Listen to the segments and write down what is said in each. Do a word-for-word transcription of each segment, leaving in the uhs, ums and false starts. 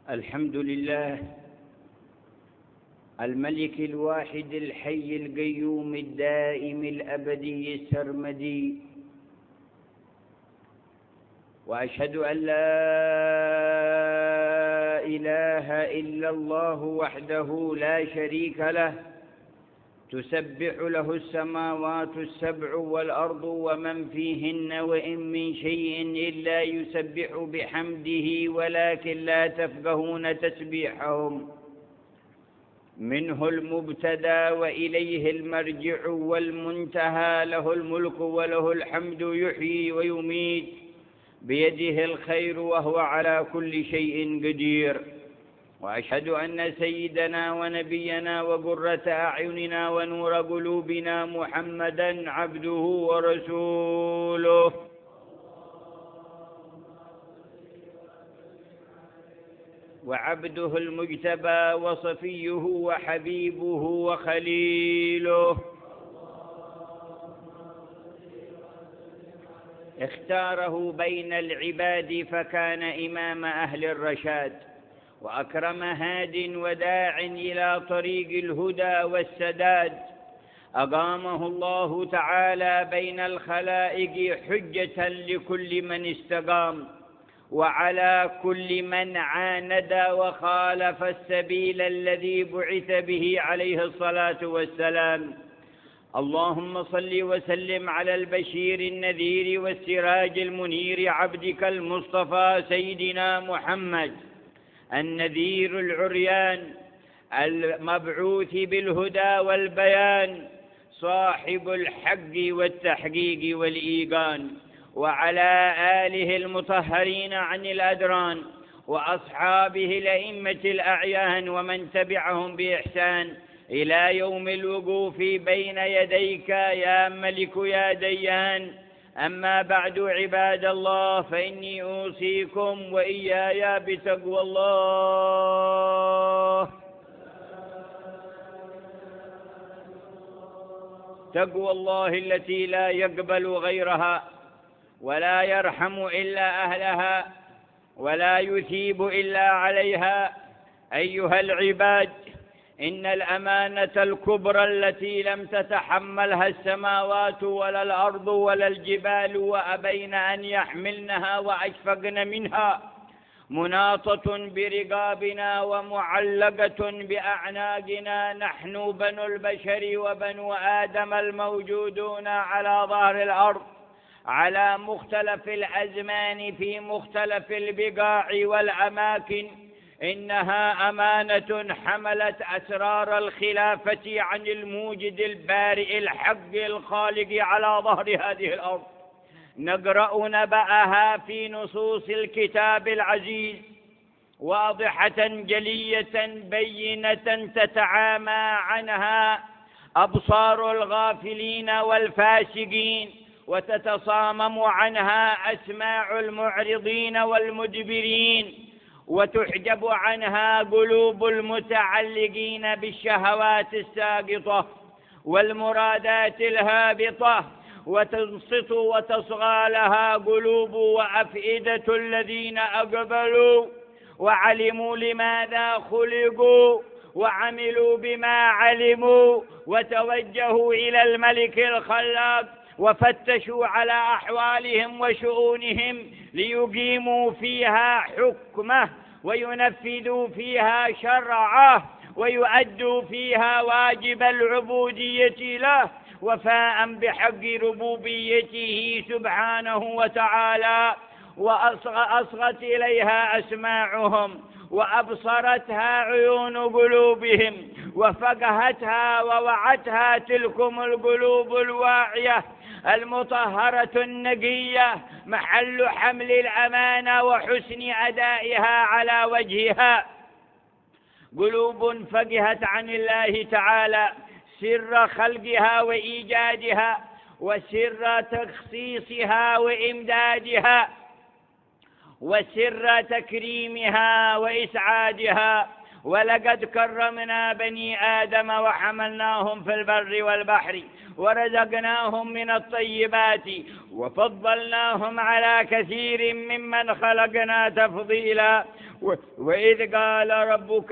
الحمد لله الملك الواحد الحي القيوم الدائم الأبدي السرمدي، وأشهد أن لا إله إلا الله وحده لا شريك له، تسبح له السماوات السبع والأرض ومن فيهن، وإن من شيء إلا يسبح بحمده ولكن لا تفقهون تسبيحهم. منه المبتدى وإليه المرجع والمنتهى، له الملك وله الحمد يحيي ويميت، بيده الخير وهو على كل شيء قدير. وأشهد أن سيدنا ونبينا وقرة أعيننا ونور قلوبنا محمدًا عبده ورسوله، وعبده المجتبى وصفيه وحبيبه وخليله، اختاره بين العباد فكان إمام أهل الرشاد، وأكرم هاد وداع إلى طريق الهدى والسداد. أقامه الله تعالى بين الخلائق حجة لكل من استقام، وعلى كل من عاند وخالف السبيل الذي بعث به عليه الصلاة والسلام. اللهم صل وسلم على البشير النذير والسراج المنير، عبدك المصطفى سيدنا محمد النذير العريان المبعوث بالهدى والبيان، صاحب الحق والتحقيق والإيقان، وعلى آله المطهرين عن الأدران، وأصحابه الأئمة الأعيان، ومن تبعهم بإحسان إلى يوم الوقوف بين يديك يا ملك يا ديان. أما بعد، عباد الله، فإني أوصيكم وإياي بتقوى الله. تقوى الله التي لا يقبل غيرها، ولا يرحم إلا أهلها، ولا يثيب إلا عليها. أيها العباد، إن الأمانة الكبرى التي لم تتحملها السماوات ولا الأرض ولا الجبال وأبين أن يحملنها وأشفقن منها، مناطة برقابنا ومعلقة بأعناقنا، نحن بنو البشر وبنو آدم الموجودون على ظهر الأرض، على مختلف الأزمان في مختلف البقاع والأماكن. إنها أمانة حملت أسرار الخلافة عن الموجد البارئ الحق الخالق على ظهر هذه الأرض. نقرأ نبأها في نصوص الكتاب العزيز، واضحة جلية بينة تتعامى عنها أبصار الغافلين والفاسقين، وتتصامم عنها أسماع المعرضين والمدبرين، وتحجب عنها قلوب المتعلقين بالشهوات الساقطة والمرادات الهابطة، وتنصت وتصغى لها قلوب وأفئدة الذين أقبلوا وعلموا لماذا خلقوا وعملوا بما علموا، وتوجهوا إلى الملك الخلاق وفتشوا على أحوالهم وشؤونهم ليقيموا فيها حكمه، وينفذوا فيها شرعه، ويؤدوا فيها واجب العبودية له، وفاء بحق ربوبيته سبحانه وتعالى. وأصغت إليها أسماعهم، وأبصرتها عيون قلوبهم، وفقهتها ووعتها تلكم القلوب الواعية المطهرة النقية، محل حمل الأمانة وحسن أدائها على وجهها. قلوب فقهت عن الله تعالى سر خلقها وإيجادها، وسر تخصيصها وإمدادها، وسر تكريمها وإسعادها، ولقد كرمنا بني آدم وحملناهم في البر والبحر ورزقناهم من الطيبات وفضلناهم على كثير ممن خلقنا تفضيلا. وإذ قال ربك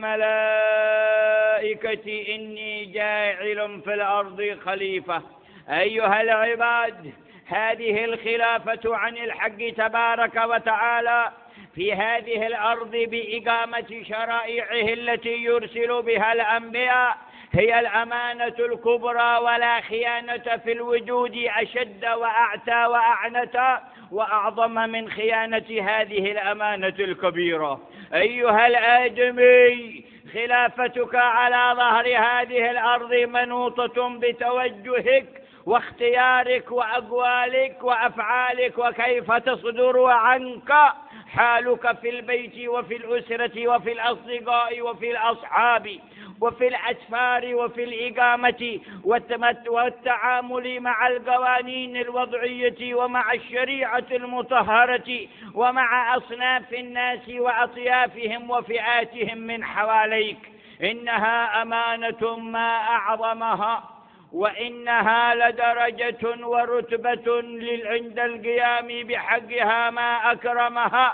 للملائكة إني جاعل في الأرض خليفة. أيها العباد، هذه الخلافة عن الحق تبارك وتعالى في هذه الأرض بإقامة شرائعه التي يرسل بها الأنبياء هي الأمانة الكبرى، ولا خيانة في الوجود أشد وأعتى وأعنت وأعظم من خيانة هذه الأمانة الكبيرة. أيها الآدمي، خلافتك على ظهر هذه الأرض منوطة بتوجهك واختيارك وأقوالك وأفعالك، وكيف تصدر عنك حالك في البيت وفي الأسرة وفي الأصدقاء وفي الأصحاب وفي الأسفار وفي الإقامة والتعامل مع القوانين الوضعية ومع الشريعة المطهرة ومع أصناف الناس وأطيافهم وفئاتهم من حواليك. إنها أمانة ما أعظمها، وإنها لدرجة ورتبة عند القيام بحقها ما أكرمها،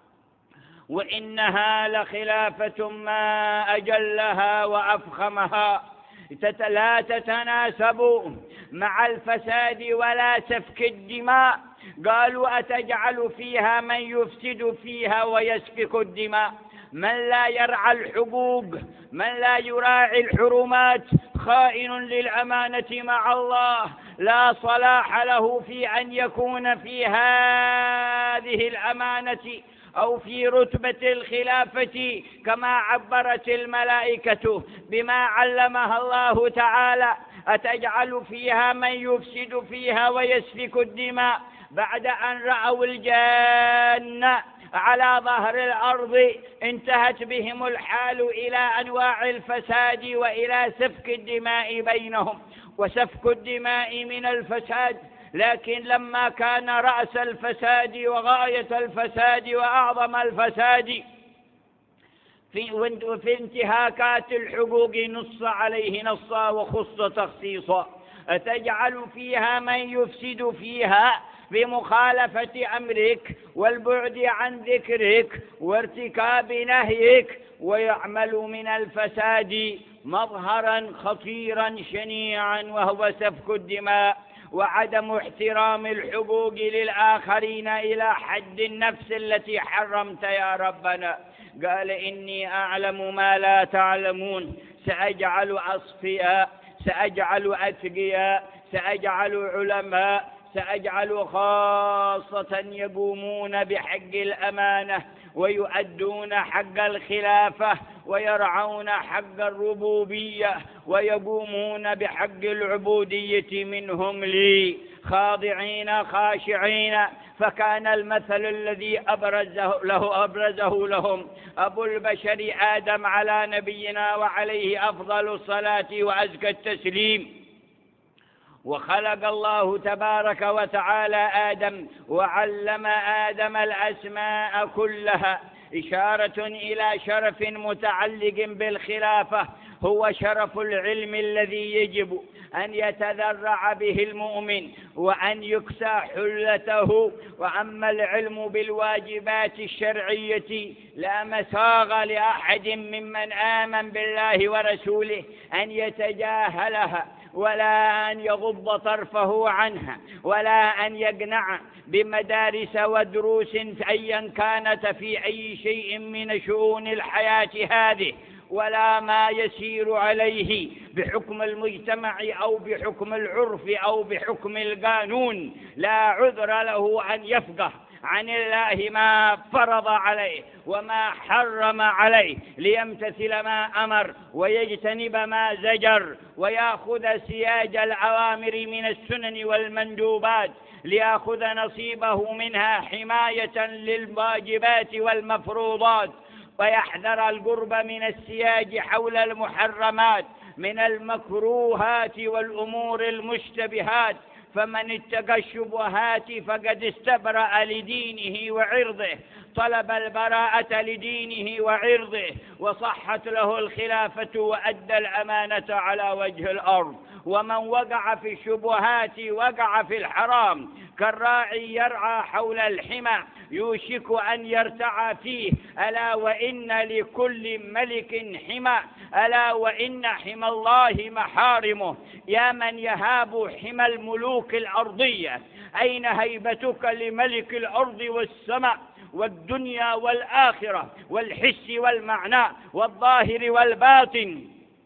وإنها لخلافة ما أجلها وأفخمها. لا تتناسب مع الفساد ولا سفك الدماء. قالوا أتجعل فيها من يفسد فيها ويسفك الدماء؟ من لا يرعى الحقوق، من لا يراعي الحرمات، خائن للأمانة مع الله، لا صلاح له في أن يكون في هذه الأمانة أو في رتبة الخلافة كما عبرت الملائكة بما علمها الله تعالى. أتجعل فيها من يفسد فيها ويسفك الدماء؟ بعد أن رأوا الجنة على ظهر الأرض انتهت بهم الحال إلى أنواع الفساد وإلى سفك الدماء بينهم. وسفك الدماء من الفساد، لكن لما كان رأس الفساد وغاية الفساد وأعظم الفساد في, في انتهاكات الحقوق نص عليه نصا وخص تخصيصا. أتجعل فيها من يفسد فيها بمخالفة أمرك والبعد عن ذكرك وارتكاب نهيك، ويعمل من الفساد مظهرا خطيرا شنيعا وهو سفك الدماء وعدم احترام الحقوق للآخرين إلى حد النفس التي حرمت يا ربنا. قال إني أعلم ما لا تعلمون. سأجعل أصفياء، سأجعل أتقياء، سأجعل علماء، سأجعل خاصة يقومون بحق الأمانة ويؤدون حق الخلافة ويرعون حق الربوبية ويقومون بحق العبودية منهم لي خاضعين خاشعين. فكان المثل الذي أبرزه, له أبرزه لهم أبو البشر آدم على نبينا وعليه أفضل الصلاة وأزكى التسليم. وخلق الله تبارك وتعالى آدم وعلم آدم الأسماء كلها، إشارة إلى شرف متعلق بالخلافة هو شرف العلم الذي يجب أن يتذرع به المؤمن وأن يكسى حلته. وأما العلم بالواجبات الشرعية لا مساغ لأحد ممن آمن بالله ورسوله أن يتجاهلها ولا أن يغض طرفه عنها ولا أن يقنع بمدارس ودروس أيا كانت في أي شيء من شؤون الحياة هذه، ولا ما يسير عليه بحكم المجتمع أو بحكم العرف أو بحكم القانون. لا عذر له أن يفقه عن الله ما فرض عليه وما حرم عليه ليمتثل ما أمر ويجتنب ما زجر، ويأخذ سياج الأوامر من السنن والمندوبات ليأخذ نصيبه منها حماية للواجبات والمفروضات، ويحذر القرب من السياج حول المحرمات من المكروهات والأمور المشتبهات. فمن اتقى الشبهات فقد استبرأ لدينه وعرضه، طلب البراءة لدينه وعرضه، وصحت له الخلافة وأدى الأمانة على وجه الأرض. ومن وقع في الشبهات وقع في الحرام، كالراعي يرعى حول الحمى يوشك أن يرتعى فيه. ألا وإن لكل ملك حمى، ألا وإن حمى الله محارمه. يا من يهاب حمى الملوك الأرضية، أين هيبتك لملك الأرض والسماء والدنيا والآخرة والحس والمعنى والظاهر والباطن؟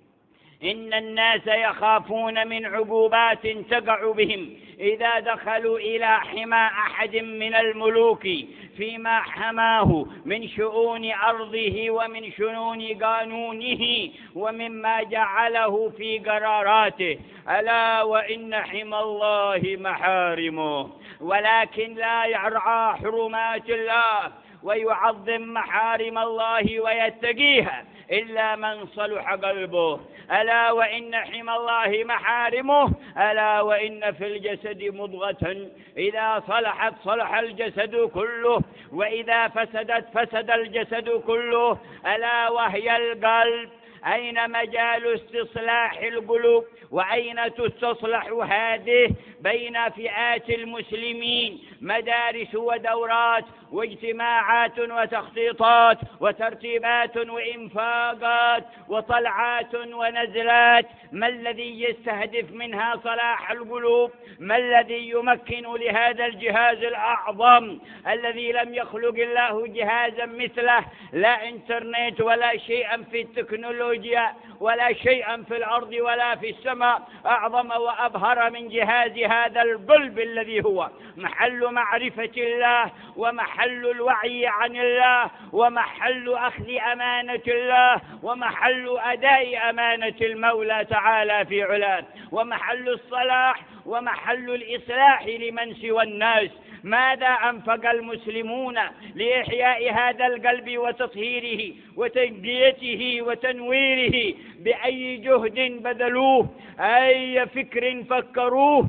إن الناس يخافون من عقوبات تقع بهم إذا دخلوا إلى حمى أحد من الملوك فيما حماه من شؤون أرضه ومن شؤون قانونه ومما جعله في قراراته. ألا وإن حمى الله محارمه، ولكن لا يرعى حرمات الله ويعظم محارم الله ويتقيها إلا من صلح قلبه. ألا وإن حمى الله محارمه. ألا وإن في الجسد مضغة إذا صلحت صلح الجسد كله، وإذا فسدت فسد الجسد كله، ألا وهي القلب. أين مجال استصلاح القلوب؟ وأين تستصلح هذه؟ بين فئات المسلمين مدارس ودورات واجتماعات وتخطيطات وترتيبات وإنفاقات وطلعات ونزلات. ما الذي يستهدف منها صلاح القلوب؟ ما الذي يمكن لهذا الجهاز الأعظم الذي لم يخلق الله جهازا مثله؟ لا إنترنت ولا شيئا في التكنولوجيا ولا شيئا في الأرض ولا في السماء أعظم وأبهر من جهاز هذا القلب الذي هو محل معرفة الله ومحل الوعي عن الله ومحل أخذ أمانة الله ومحل أداء أمانة المولى تعالى في علاه ومحل الصلاح ومحل الإصلاح لمن سوى الناس. ماذا أنفق المسلمون لإحياء هذا القلب وتطهيره وتنقيته وتنويره؟ بأي جهد بذلوه؟ أي فكر فكروه؟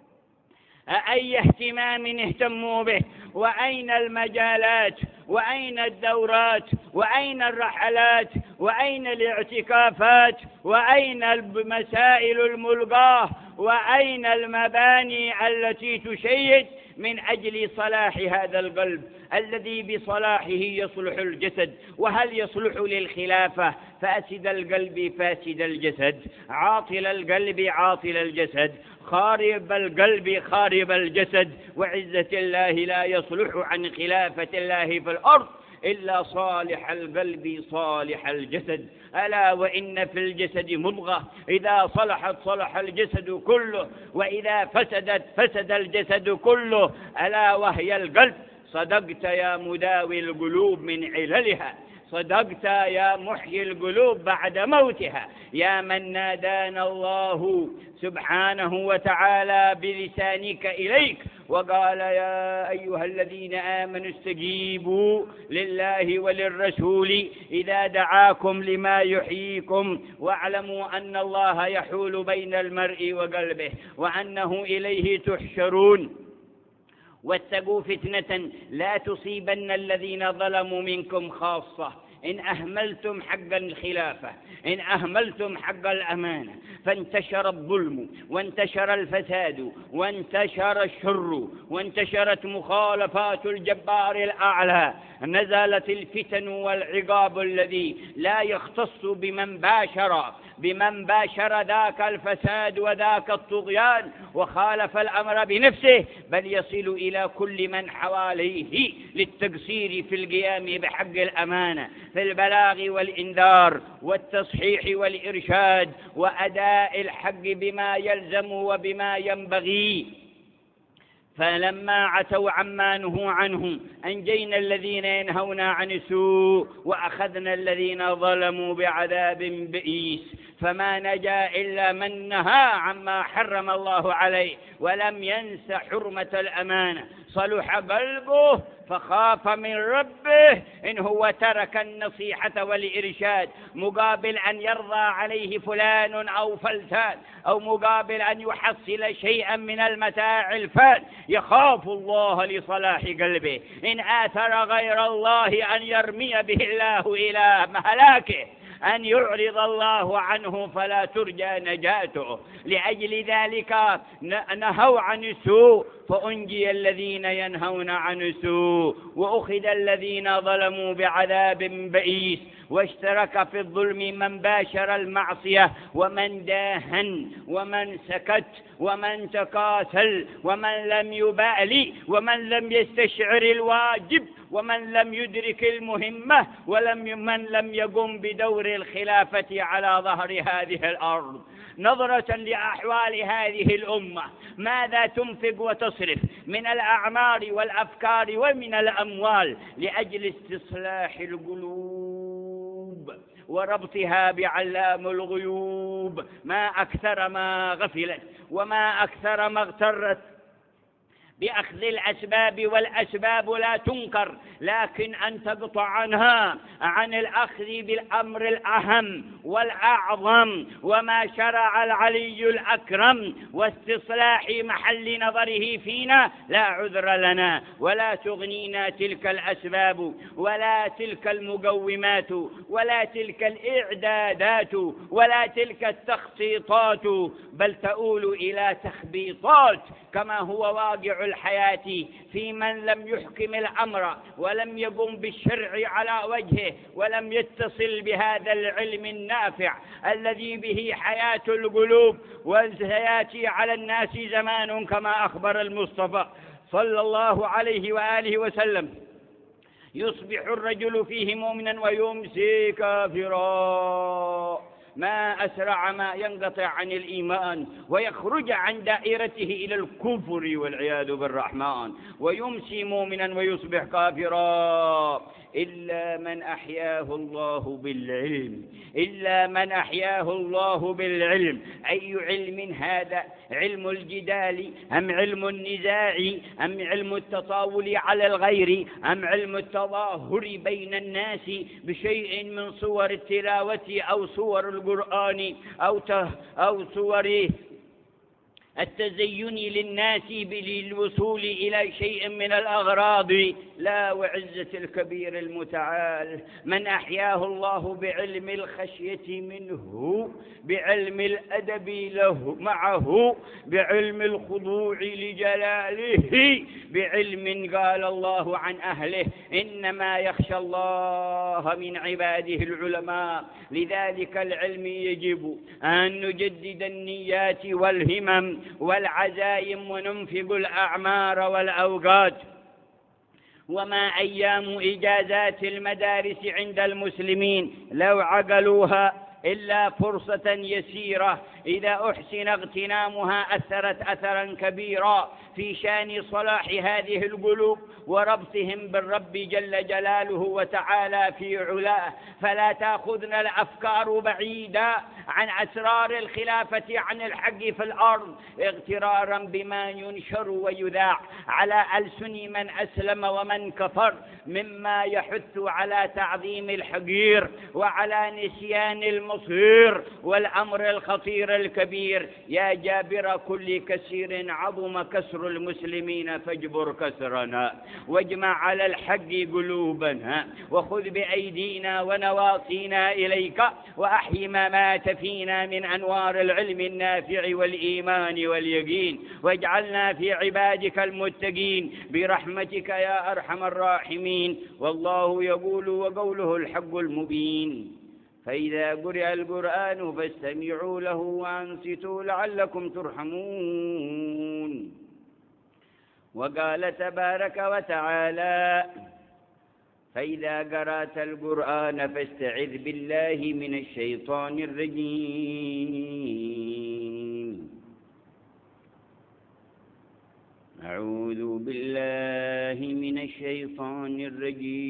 أي اهتمام اهتموا به؟ وأين المجالات؟ وأين الدورات؟ وأين الرحلات؟ وأين الاعتكافات؟ وأين المسائل الملقاة؟ وأين المباني التي تشيد من أجل صلاح هذا القلب الذي بصلاحه يصلح الجسد؟ وهل يصلح للخلافة؟ فاسد القلب فاسد الجسد، عاطل القلب عاطل الجسد، خارب القلب خارب الجسد. وعزة الله لا يصلح عن خلافة الله في الأرض إلا صالح القلب صالح الجسد. ألا وإن في الجسد مضغة إذا صلحت صلح الجسد كله، وإذا فسدت فسد الجسد كله، ألا وهي القلب. صدقت يا مداوي القلوب من عللها، صدقت يا محيي القلوب بعد موتها، يا من نادانا الله سبحانه وتعالى بلسانك إليك وقال يا أيها الذين آمنوا استجيبوا لله وللرسول إذا دعاكم لما يحييكم واعلموا أن الله يحول بين المرء وقلبه وأنه إليه تحشرون. واتقوا فتنة لا تصيبن الذين ظلموا منكم خاصة. إن أهملتم حق الخلافة، إن أهملتم حق الأمانة، فانتشر الظلم وانتشر الفساد وانتشر الشر وانتشرت مخالفات الجبار الأعلى، نزلت الفتن والعقاب الذي لا يختص بمن باشر بمن باشر ذاك الفساد وذاك الطغيان وخالف الأمر بنفسه، بل يصل إلى كل من حواليه للتقصير في القيام بحق الأمانة في البلاغ والإنذار والتصحيح والإرشاد وأداء الحق بما يلزم وبما ينبغي. فلما عتوا عما نهوا عنه أنجينا الذين ينهون عن السوء وأخذنا الذين ظلموا بعذاب بئيس. فما نجا إلا من نهى عما حرم الله عليه ولم ينس حرمة الأمانة، صلح قلبه فخاف من ربه إن هو ترك النصيحة والإرشاد مقابل أن يرضى عليه فلان أو فلتان، أو مقابل أن يحصل شيئا من المتاع الفان، يخاف الله لصلاح قلبه. إن آثر غير الله أن يرمي به الله إلى مهلاكه، أن يعرض الله عنه فلا ترجى نجاته. لأجل ذلك نهوا عن السوء فأنجي الذين ينهون عن السوء، وأخذ الذين ظلموا بعذاب بئيس. واشترك في الظلم من باشر المعصية ومن داهن ومن سكت ومن تكاسل ومن لم يبالي ومن لم يستشعر الواجب ومن لم يدرك المهمة ولم من لم يقم بدور الخلافة على ظهر هذه الأرض. نظرة لأحوال هذه الأمة، ماذا تنفق وتصرف من الأعمار والأفكار ومن الأموال لأجل استصلاح القلوب وربطها بعلام الغيوب. ما أكثر ما غفلت وما أكثر ما اغترت بأخذ الأسباب، والأسباب لا تنكر، لكن أن تقطع عنها عن الأخذ بالأمر الأهم والأعظم وما شرع العلي الأكرم واستصلاح محل نظره فينا. لا عذر لنا ولا تغنينا تلك الأسباب ولا تلك المقومات ولا تلك الإعدادات ولا تلك التخطيطات، بل تؤول إلى تخبيطات كما هو واقع الحياة في من لم يحكم الأمر ولم يقم بالشرع على وجهه ولم يتصل بهذا العلم النافع الذي به حياة القلوب. وسيأتي على الناس زمان كما أخبر المصطفى صلى الله عليه وآله وسلم يصبح الرجل فيه مؤمنا ويمسي كافرا، ما أسرع ما ينقطع عن الإيمان ويخرج عن دائرته إلى الكفر والعياذ بالرحمن، ويمسي مؤمنا ويصبح كافرا. إلا من أحياه الله بالعلم، إلا من أحياه الله بالعلم. أي علم هذا؟ علم الجدال أم علم النزاع أم علم التطاول على الغير أم علم التظاهر بين الناس بشيء من صور التلاوة أو صور القرآن أو أو صور التزين للناس للوصول إلى شيء من الأغراض؟ لا، وعزة الكبير المتعال من أحياه الله بعلم الخشية منه، بعلم الأدب له معه، بعلم الخضوع لجلاله، بعلم قال الله عن أهله إنما يخشى الله من عباده العلماء. لذلك العلم يجب أن نجدد النيات والهمم والعزائم وننفق الأعمار والأوقات. وما أيام إجازات المدارس عند المسلمين لو عقلوها إلا فرصة يسيرة إذا أحسن اغتنامها أثرت أثرا كبيرا في شان صلاح هذه القلوب وربطهم بالرب جل جلاله وتعالى في علاه. فلا تأخذنا الأفكار بعيدة عن أسرار الخلافة عن الحق في الأرض اغترارا بما ينشر ويذاع على ألسن من أسلم ومن كفر مما يحث على تعظيم الحقير وعلى نسيان المصير والأمر الخطير الكبير. يا جابر كل كسير عظم كسر المسلمين فاجبر كسرنا واجمع على الحق قلوبنا وخذ بأيدينا ونواصينا إليك وأحي ما مات فينا من أنوار العلم النافع والإيمان واليقين، واجعلنا في عبادك المتقين برحمتك يا أرحم الراحمين. والله يقول وقوله الحق المبين. فإذا قرئ القرآن فاستمعوا له وأنصتوا لعلكم ترحمون. وقال تبارك وتعالى فإذا قرأت القرآن فاستعذ بالله من الشيطان الرجيم. أعوذ بالله من الشيطان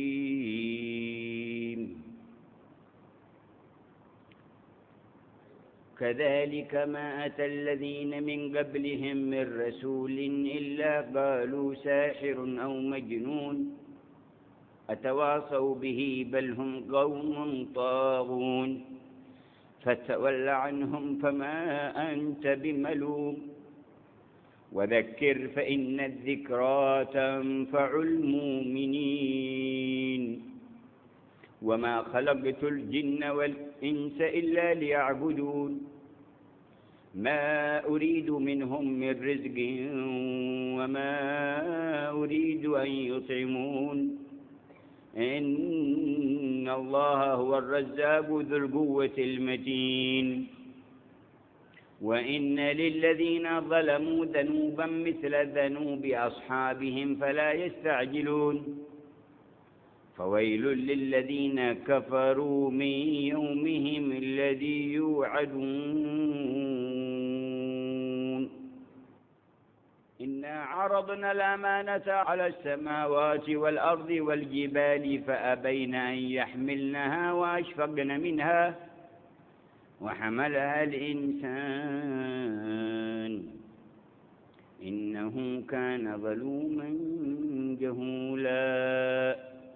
الرجيم. كذلك ما أتى الذين من قبلهم من رسول إلا قالوا ساحر أو مجنون أتواصوا به بل هم قوم طاغون فتول عنهم فما أنت بملوم وذكر فإن الذكرى تنفع المؤمنين وما خلقت الجن والإنس إلا ليعبدون ما أريد منهم من رزق وما أريد أن يطعمون إن الله هو الرزاق ذو القوة المتين وإن للذين ظلموا ذنوبا مثل ذنوب أصحابهم فلا يستعجلون فويل للذين كفروا من يومهم الذي يوعدون إنا عرضنا الأمانة على السماوات والأرض والجبال فأبين أن يحملنها وأشفقن منها وحملها الإنسان إنه كان ظلوما جهولا.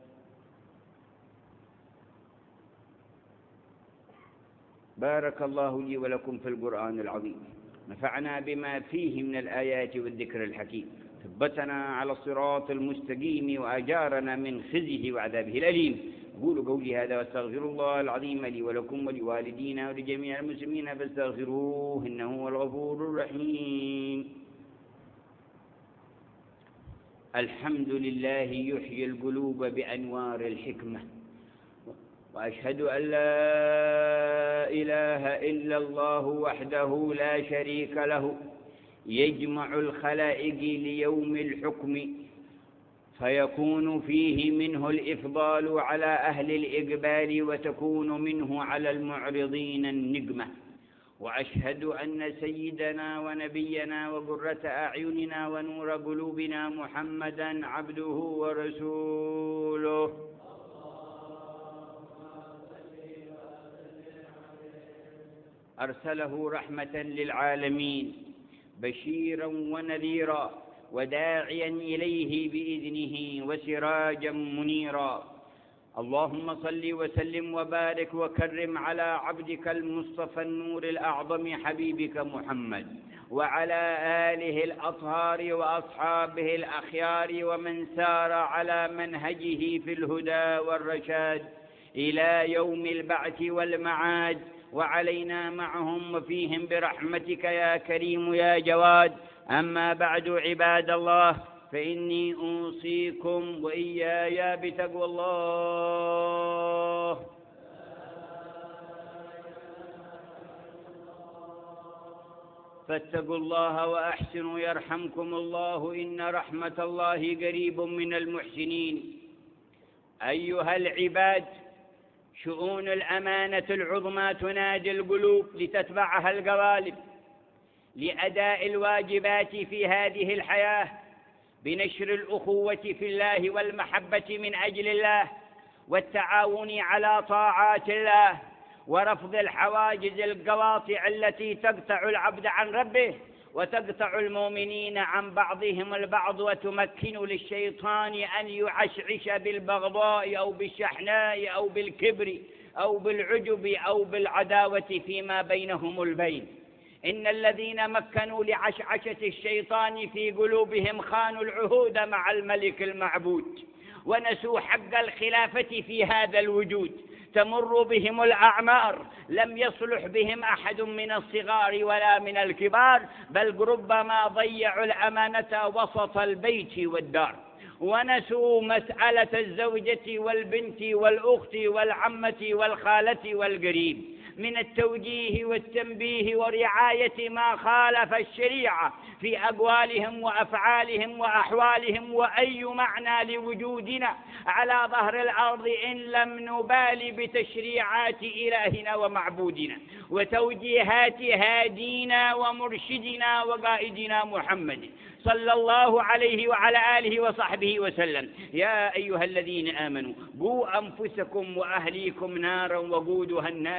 بارك الله لي ولكم في القرآن العظيم، نفعنا بما فيه من الآيات والذكر الحكيم، ثبتنا على الصراط المستقيم وأجارنا من خزيه وعذابه الأليم. أقول قولي هذا واستغفر الله العظيم لي ولكم ولوالدينا ولجميع المسلمين فاستغفروه إنه هو الغفور الرحيم. الحمد لله يحيي القلوب بأنوار الحكمة، وأشهد أن لا إله إلا الله وحده لا شريك له يجمع الخلائق ليوم الحكم فيكون فيه منه الإفضال على أهل الإقبال وتكون منه على المعرضين النقمة. وأشهد أن سيدنا ونبينا وقرة أعيننا ونور قلوبنا محمدًا عبده ورسوله أرسله رحمة للعالمين بشيرا ونذيرا وداعيا إليه بإذنه وسراجا منيرا. اللهم صل وسلم وبارك وكرم على عبدك المصطفى النور الأعظم حبيبك محمد وعلى آله الأطهار وأصحابه الأخيار ومن سار على منهجه في الهدى والرشاد إلى يوم البعث والمعاد، وعلينا معهم وفيهم برحمتك يا كريم يا جواد. أما بعد عباد الله، فإني أوصيكم وإياي بتقوى الله. فاتقوا الله وأحسنوا يرحمكم الله، إن رحمة الله قريب من المحسنين. أيها العباد، شؤون الأمانة العظمى تنادي القلوب لتتبعها القوالب لأداء الواجبات في هذه الحياة بنشر الأخوة في الله والمحبة من أجل الله والتعاون على طاعات الله ورفض الحواجز القواطع التي تقطع العبد عن ربه وتقطع المؤمنين عن بعضهم البعض وتمكن للشيطان أن يعشعش بالبغضاء أو بالشحناء أو بالكبر أو بالعجب أو بالعداوة فيما بينهم البين. إن الذين مكنوا لعشعشة الشيطان في قلوبهم خانوا العهود مع الملك المعبود ونسوا حق الخلافة في هذا الوجود. تمر بهم الأعمار لم يصلح بهم أحد من الصغار ولا من الكبار، بل ربما ضيعوا الأمانة وسط البيت والدار، ونسوا مسألة الزوجة والبنت والأخت والعمة والخالة والقريب من التوجيه والتنبيه ورعاية ما خالف الشريعة في أقوالهم وأفعالهم وأحوالهم. وأي معنى لوجودنا على ظهر الأرض إن لم نبال بتشريعات إلهنا ومعبودنا وتوجيهات هادينا ومرشدنا وقائدنا محمد صلى الله عليه وعلى آله وصحبه وسلم. يا أيها الذين آمنوا قوا أنفسكم وأهليكم نارا وقودها الناس والحجارة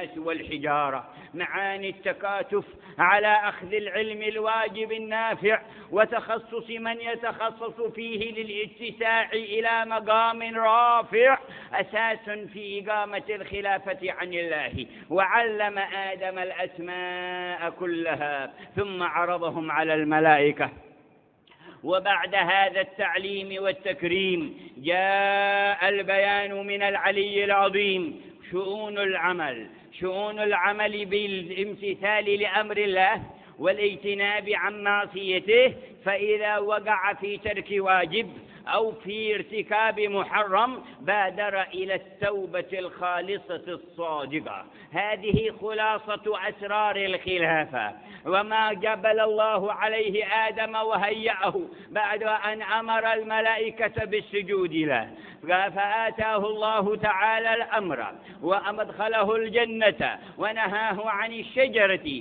والحجارة، معاني التكاتف على أخذ العلم الواجب النافع وتخصص من يتخصص فيه للاتساع إلى مقام رافع أساس في إقامة الخلافة عن الله. وعلم آدم الأسماء كلها ثم عرضهم على الملائكة. وبعد هذا التعليم والتكريم جاء البيان من العلي العظيم شؤون العمل، شؤون العمل بالامتثال لأمر الله والاجتناب عن معصيته، فإذا وقع في ترك واجب أو في ارتكاب محرم بادر إلى التوبة الخالصة الصادقة. هذه خلاصة أسرار الخلافة وما جبل الله عليه آدم وهيأه بعد أن أمر الملائكة بالسجود له، فآتاه الله تعالى الأمر وأدخله الجنة ونهاه عن الشجرة،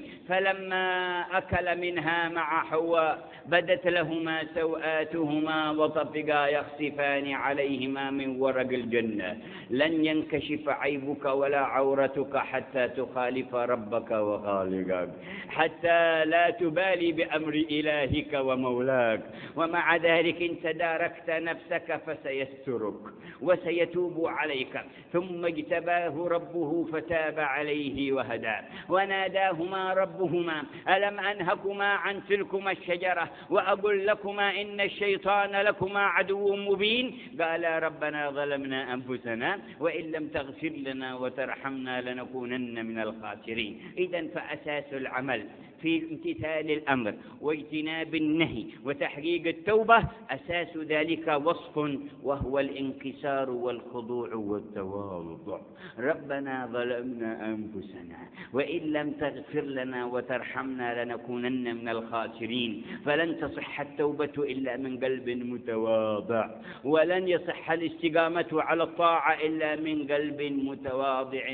فلما أكل منها مع حواء بدت لهما سوآتهما وطفقا يخصفان عليهما من ورق الجنة. لن ينكشف عيبك ولا عورتك حتى تخالف ربك وخالقك، حتى لا تبالي بأمر إلهك ومولاك، ومع ذلك إن تداركت نفسك فسيسترك وسيتوب عليك. ثم اجتباه ربه فتاب عليه وهدى، وناداهما ربهما ألم أنهكما عن تلكما الشجرة وأقول لكما إن الشيطان لكما عدو مبين؟ قال ربنا ظلمنا أنفسنا وإن لم تغفر لنا وترحمنا لنكونن من الخاسرين. إذن فأساس العمل في امتثال الأمر واجتناب النهي وتحقيق التوبة أساس ذلك وصف وهو الانكسار والخضوع والتواضع. ربنا ظلمنا أنفسنا وإن لم تغفر لنا وترحمنا لنكونن من الخاسرين. فلن تصح التوبة إلا من قلب متواضع، ولن يصح الاستقامة على الطاعة إلا من قلب متواضع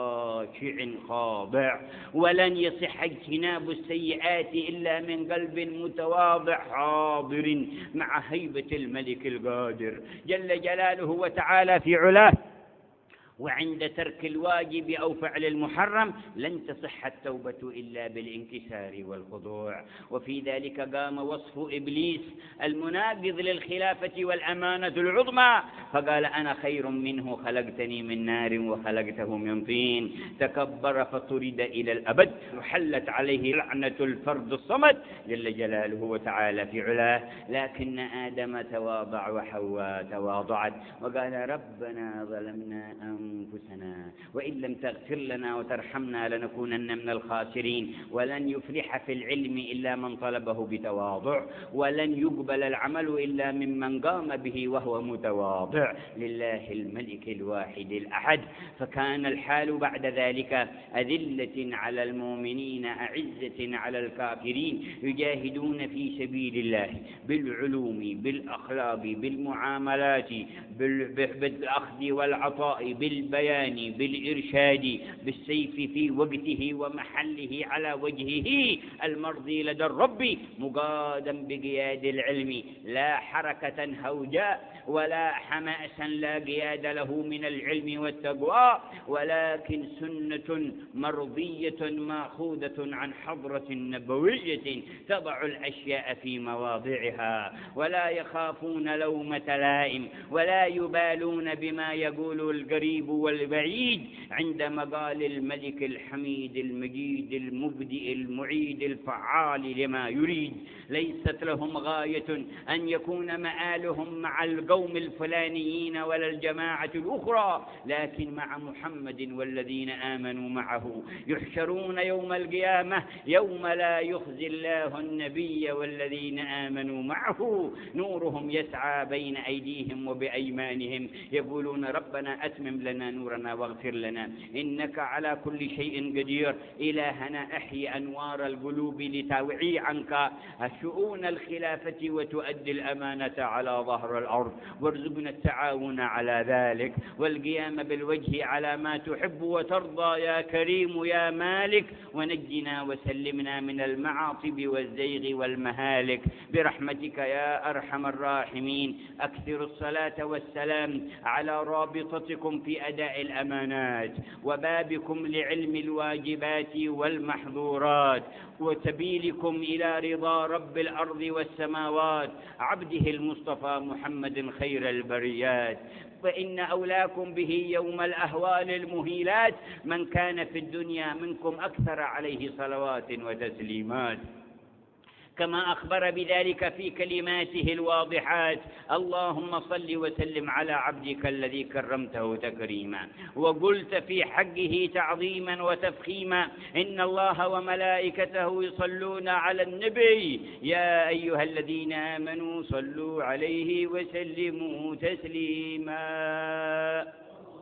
خاشع خاضع، ولن يصح اجتناب السيئات إلا من قلب متواضع حاضر مع هيبة الملك القادر جل جلاله وتعالى في علاه. وعند ترك الواجب أو فعل المحرم لن تصح التوبة إلا بالانكسار والخضوع. وفي ذلك قام وصف إبليس المناقض للخلافة والأمانة العظمى، فقال أنا خير منه خلقتني من نار وخلقته من طين، تكبر فطرد إلى الأبد وحلت عليه لعنة الفرد الصمد جل جلاله وتعالى في علاه. لكن آدم تواضع وحواء تواضعت وقال ربنا ظلمنا أنفسنا وإن لم تغفر لنا وترحمنا لنكونن من الخاسرين. ولن يفلح في العلم إلا من طلبه بتواضع، ولن يقبل العمل إلا ممن قام به وهو متواضع لله الملك الواحد الأحد. فكان الحال بعد ذلك أذلة على المؤمنين أعزة على الكافرين، يجاهدون في سبيل الله بالعلوم بالأخلاق بالمعاملات بالأخذ والعطاء بالبيان بالإرشاد بالسيف في وقته ومحله على وجهه المرضي لدى الرب، مقادا بقياد العلم لا حركة هوجاء ولا حماسا لا قياد له من العلم والتقوى، ولكن سنة مرضية ماخوذة عن حضرة نبوية تضع الأشياء في مواضعها، ولا يخافون لومة لائم ولا يبالون بما يقول القريب والبعيد عند مقال الملك الحميد المجيد المبدئ المعيد الفعال لما يريد. ليست لهم غاية أن يكون مآلهم مع القوم الفلانيين ولا الجماعة الأخرى، لكن مع محمد والذين آمنوا معه يحشرون يوم القيامة يوم لا يخزي الله النبي والذين آمنوا معه نورهم يسعى بين أيديهم وبأيمانهم يقولون ربنا أتمم لنا نورنا واغفر لنا إنك على كل شيء قدير. إلهنا أحيي أنوار القلوب لتوعي عنك شؤون الخلافة وتؤدي الأمانة على ظهر الأرض، وارزقنا التعاون على ذلك والقيام بالوجه على ما تحب وترضى يا كريم يا مالك، ونجنا وسلمنا من المعاصب والزيغ والمهالك برحمتك يا أرحم الراحمين. أكثر الصلاة والسلام على رابطتكم في أداء الأمانات المهمات، وبابكم لعلم الواجبات والمحظورات، وسبيلكم إلى رضا رب الأرض والسماوات، عبده المصطفى محمد خير البريات. فإن أولاكم به يوم الأهوال المهيلات من كان في الدنيا منكم أكثر عليه صلوات وتسليمات، كما أخبر بذلك في كلماته الواضحات: اللهم صل وسلم على عبدك الذي كرمته تكريما، وقلت في حقه تعظيما وتفخيما: إن الله وملائكته يصلون على النبي يا أيها الذين آمنوا صلوا عليه وسلموا تسليما.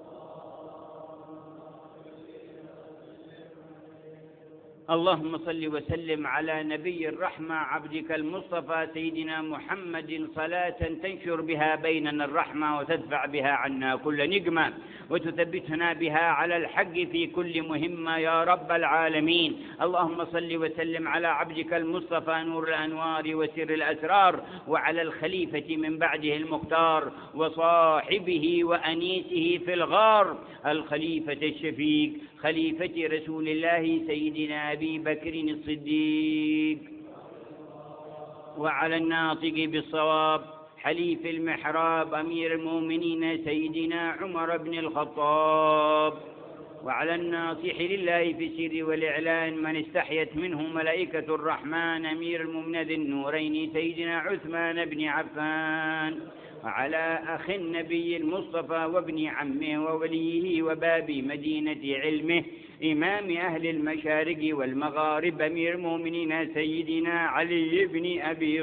اللهم صل وسلم على نبي الرحمة عبدك المصطفى سيدنا محمد صلاة تنشر بها بيننا الرحمة وتدفع بها عنا كل نقمة وتثبتنا بها على الحق في كل مهمة يا رب العالمين. اللهم صل وسلم على عبدك المصطفى نور الأنوار وسر الأسرار، وعلى الخليفة من بعده المختار وصاحبه وأنيسه في الغار الخليفة الشفيق خليفة رسول الله سيدنا أبي بكر الصديق، وعلى الناطق بالصواب حليف المحراب أمير المؤمنين سيدنا عمر بن الخطاب، وعلى الناصح لله في السر والإعلان من استحيت منه ملائكة الرحمن أمير المؤمنين ذي النورين سيدنا عثمان بن عفان، وعلى أخي النبي المصطفى وابن عمه ووليه وباب مدينة علمه إمام أهل المشارق والمغارب أمير المؤمنين سيدنا علي بن أبي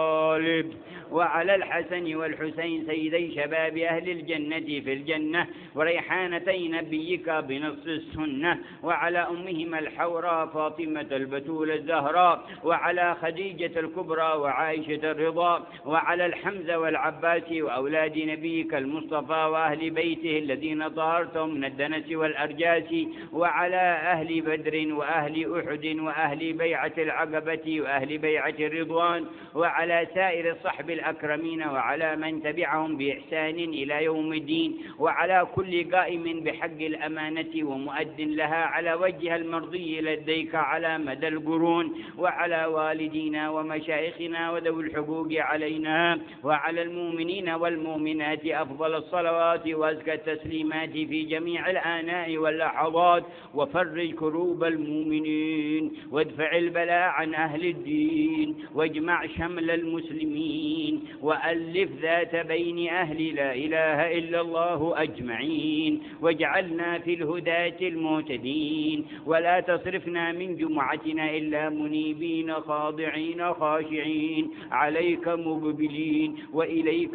طالب، وعلى الحسن والحسين سيدي شباب أهل الجنة في الجنة وريحانتي نبيك بنص السنة، وعلى أمهما الحوراء فاطمة البتول الزهراء، وعلى خديجة الكبرى وعائشة الرضا، وعلى الحمزة والعباس وأولاد نبيك المصطفى وأهل بيته الذين طهرتهم من الدنس والأرجاس، وعلى أهل بدر وأهل أحد وأهل بيعة العقبة وأهل بيعة الرضوان، وعلى سائر الصحب الأكرمين، وعلى من تبعهم بإحسان إلى يوم الدين، وعلى كل قائم بحق الأمانة ومؤد لها على وجه المرضي لديك على مدى القرون، وعلى والدينا ومشايخنا وذوي الحقوق علينا، وعلى المؤمنين والمؤمنات أفضل الصلوات وأزكى التسليمات في جميع الآناء واللحظات، وفرج كروب المؤمنين وادفع البلاء عن أهل الدين، واجمع شمل المسلمين، وألف ذات بين أهل لا إله إلا الله أجمعين، واجعلنا في الهداة المهتدين، ولا تصرفنا من جمعتنا إلا منيبين خاضعين خاشعين عليك مقبلين وإليك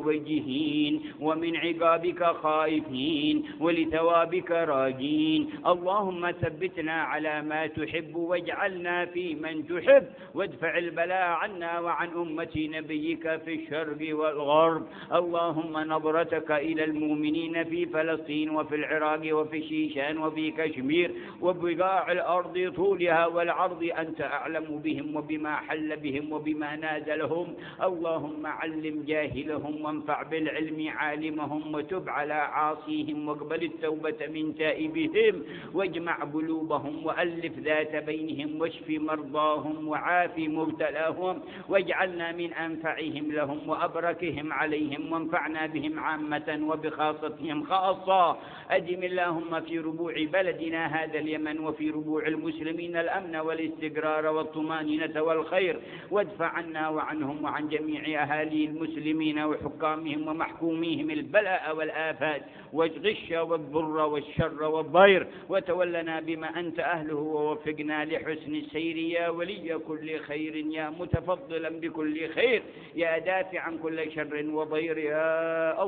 متوجهين، ومن عقابك خائفين ولثوابك راجين. اللهم ثبتنا على ما تحب واجعلنا في من تحب، وادفع البلاء عنا وعن أمة نبيك في الشرق والغرب. اللهم نظرتك إلى المؤمنين في فلسطين وفي العراق وفي شيشان وفي كشمير وبقاع الأرض طولها والعرض أنت أعلم بهم وبما حل بهم وبما نازلهم. اللهم علم جاهلهم وانفع بالعلم عالمهم، وتب على عاصيهم واقبل التوبة من تائبهم، واجمع قلوبهم وألف ذات بينهم، واشف مرضاهم وعاف مبتلاهم، واجعلنا من أنفعهم لهم وأبركهم عليهم، وانفعنا بهم عامة وبخاصتهم خاصة. أدم اللهم في ربوع بلدنا هذا اليمن وفي ربوع المسلمين الأمن والاستقرار والطمأنينة والخير، وادفع عنا وعنهم وعن جميع أهالي المسلمين وحكامهم ومحكوميهم البلاء والآفات والغش والضر والشر والضير، وتولنا بما أنت أهله، ووفقنا لحسن السير يا ولي كل خير، يا متفضلا بكل خير، يا دافعا كل شر وضير يا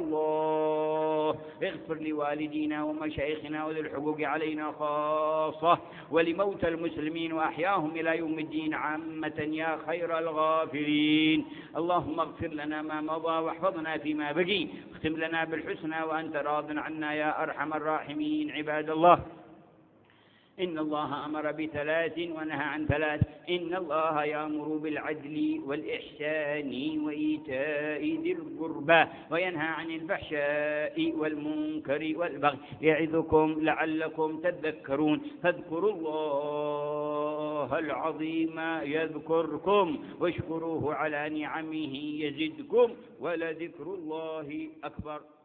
الله. اغفر لوالدينا ومشايخنا وذي الحقوق علينا خاصة، ولموتى المسلمين وأحياهم إلى يوم الدين عامة يا خير الغافرين. اللهم اغفر لنا ما مضى واحفظنا فيما بقي، اختم لنا بالحسنى وأنت راض عنا يا أرحم الراحمين. عباد الله، إن الله أمر بثلاث ونهى عن ثلاث. إن الله يأمر بالعدل والإحسان وإيتاء ذي القربى وينهى عن الفحشاء والمنكر والبغي يعظكم لعلكم تذكرون. فاذكروا الله العظيم يذكركم واشكروه على نعمه يزدكم ولذكر الله أكبر.